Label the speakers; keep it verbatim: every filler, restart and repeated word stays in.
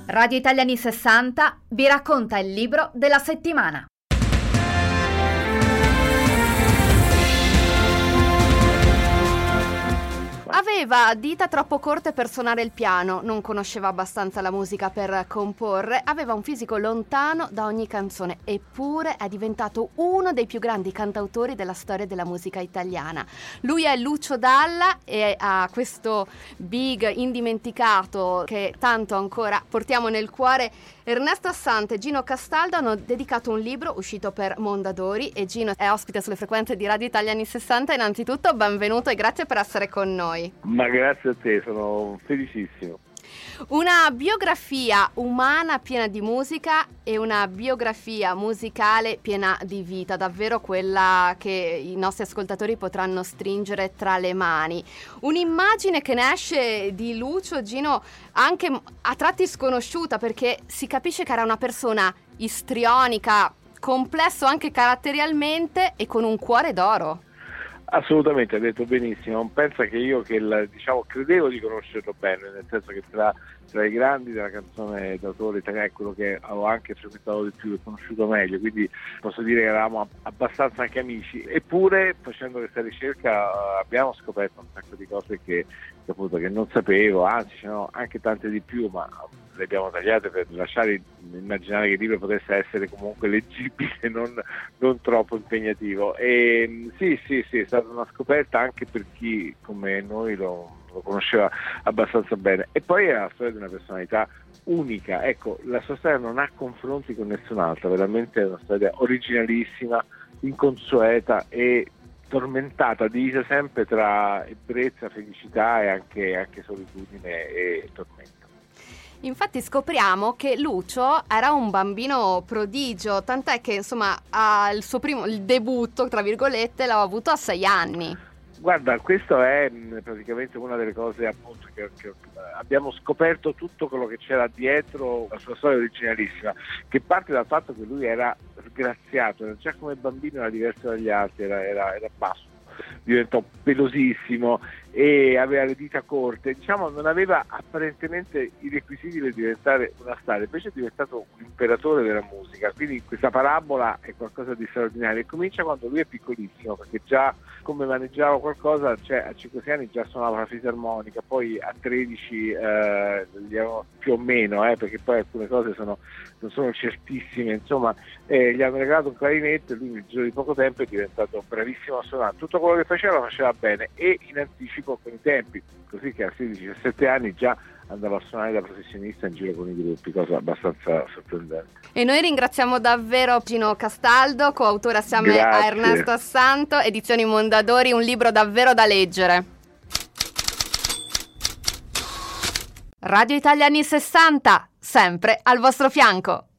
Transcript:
Speaker 1: Radio Italia anni sessanta vi racconta il libro della settimana.
Speaker 2: Aveva dita troppo corte per suonare il piano, non conosceva abbastanza la musica per comporre, aveva un fisico lontano da ogni canzone, eppure è diventato uno dei più grandi cantautori della storia della musica italiana. Lui è Lucio Dalla e ha questo big indimenticato che tanto ancora portiamo nel cuore. Ernesto Assante e Gino Castaldo hanno dedicato un libro uscito per Mondadori e Gino è ospite sulle frequenze di Radio Italia anni sessanta. Innanzitutto benvenuto e grazie per essere con noi.
Speaker 3: Ma grazie a te, sono felicissimo.
Speaker 2: Una biografia umana piena di musica e una biografia musicale piena di vita, davvero quella che i nostri ascoltatori potranno stringere tra le mani. Un'immagine che ne esce di Lucio, Gino, anche a tratti sconosciuta, perché si capisce che era una persona istrionica, complesso anche caratterialmente e con un cuore d'oro.
Speaker 3: Assolutamente, hai detto benissimo. Pensa che io che la, diciamo credevo di conoscerlo bene, nel senso che tra, tra i grandi della canzone d'autore italiana è quello che avevo anche frequentato di più e conosciuto meglio, quindi posso dire che eravamo abbastanza anche amici. Eppure facendo questa ricerca abbiamo scoperto un sacco di cose che, che appunto che non sapevo, anzi ce ne sono anche tante di più, ma le abbiamo tagliate per lasciare immaginare che il libro potesse essere comunque leggibile, non, non troppo impegnativo. E sì, sì, sì, è stata una scoperta anche per chi come noi lo, lo conosceva abbastanza bene. E poi è la storia di una personalità unica. Ecco, la sua storia non ha confronti con nessun'altra, veramente è una storia originalissima, inconsueta e tormentata, divisa sempre tra ebbrezza, felicità e anche, anche solitudine e tormento.
Speaker 2: Infatti scopriamo che Lucio era un bambino prodigio, tant'è che insomma ha il suo primo il debutto, tra virgolette, l'ha avuto a sei anni.
Speaker 3: Guarda, questo è praticamente una delle cose appunto che, che abbiamo scoperto tutto quello che c'era dietro la sua storia originalissima, che parte dal fatto che lui era sgraziato, già come bambino era diverso dagli altri, era, era, era basso, diventò pelosissimo e aveva le dita corte, diciamo non aveva apparentemente i requisiti per diventare una star, invece è diventato un imperatore della musica, quindi questa parabola è qualcosa di straordinario e comincia quando lui è piccolissimo, perché già come maneggiava qualcosa, cioè a cinque sei anni già suonava la fisarmonica, poi a tredici eh, più o meno, eh, perché poi alcune cose sono, non sono certissime, insomma eh, gli hanno regalato un clarinetto e lui nel giro di poco tempo è diventato bravissimo a suonare, tutto quello che faceva lo faceva bene e in anticipo con i tempi, così che a sedici diciassette anni già andava a suonare da professionista in giro con i gruppi, cosa abbastanza sorprendente.
Speaker 2: E noi ringraziamo davvero Gino Castaldo, coautore assieme Grazie. a Ernesto Assanto, Edizioni Mondadori, un libro davvero da leggere. Radio Italia anni sessanta, sempre al vostro fianco.